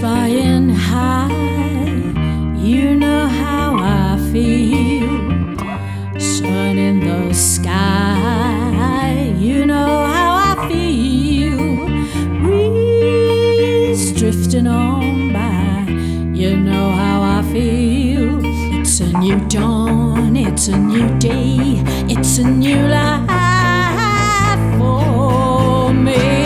flying high, you know how I feel. Sun in the sky, you know how I feel. Breeze drifting on by, you know how I feel. It's a new dawn, it's a new day, it's a new life for me.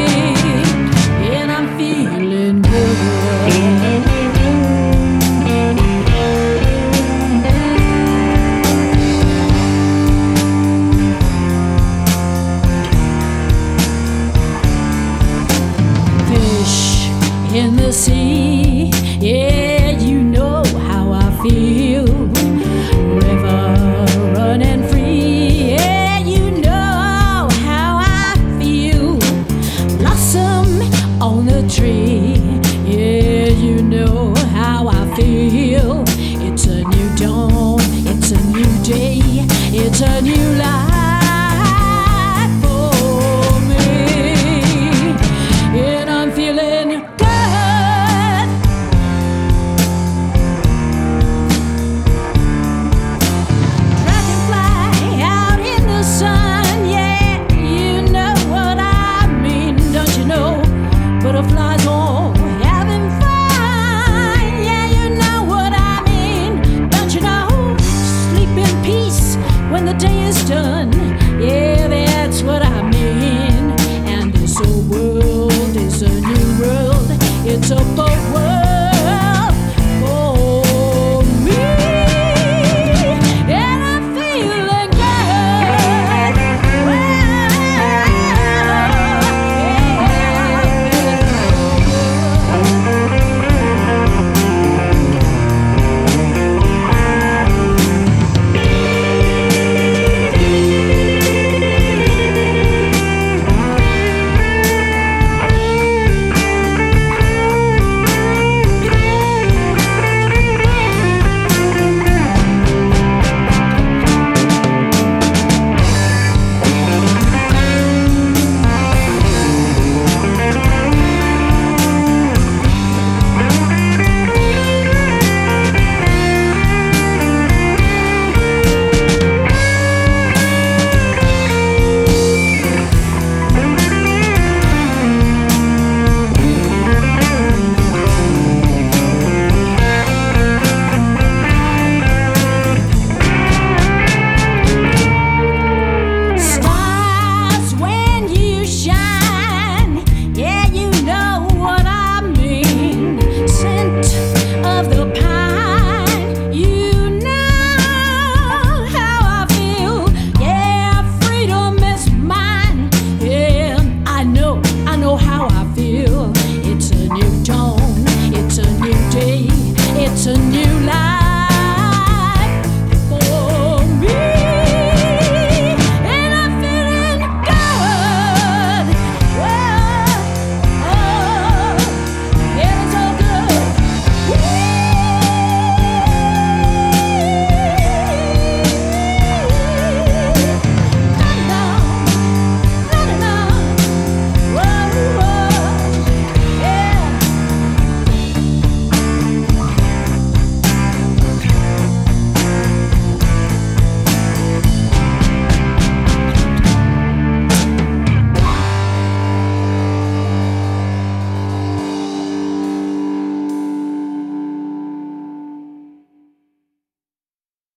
In the sea, yeah, you know how I feel. River running free, yeah, you know how I feel. Blossom on the tree,